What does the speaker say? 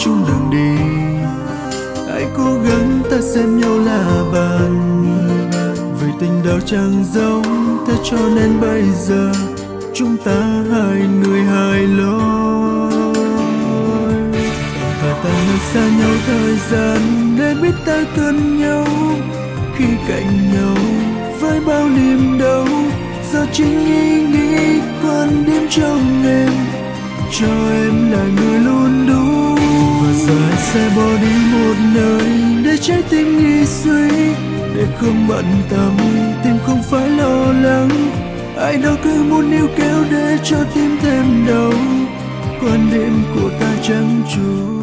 chung đường đi. Hãy cố gắng ta xem nhau là bạn, vì tình đầu chẳng giống thế cho nên bây giờ chúng ta hai người hai lối. Và ta nơi xa nhau thời gian để biết ta cần nhau, khi cạnh nhau với bao niềm đau. Giờ chính ý nghĩ quan điểm trong em, cho em là người luôn đúng. Và giờ anh sẽ bỏ đi một nơi để trái tim nghĩ suy, để không bận tâm tim không phải lo lắng. Ai đâu cứ muốn níu kéo để cho tim thêm đau, quan điểm của ta chẳng true.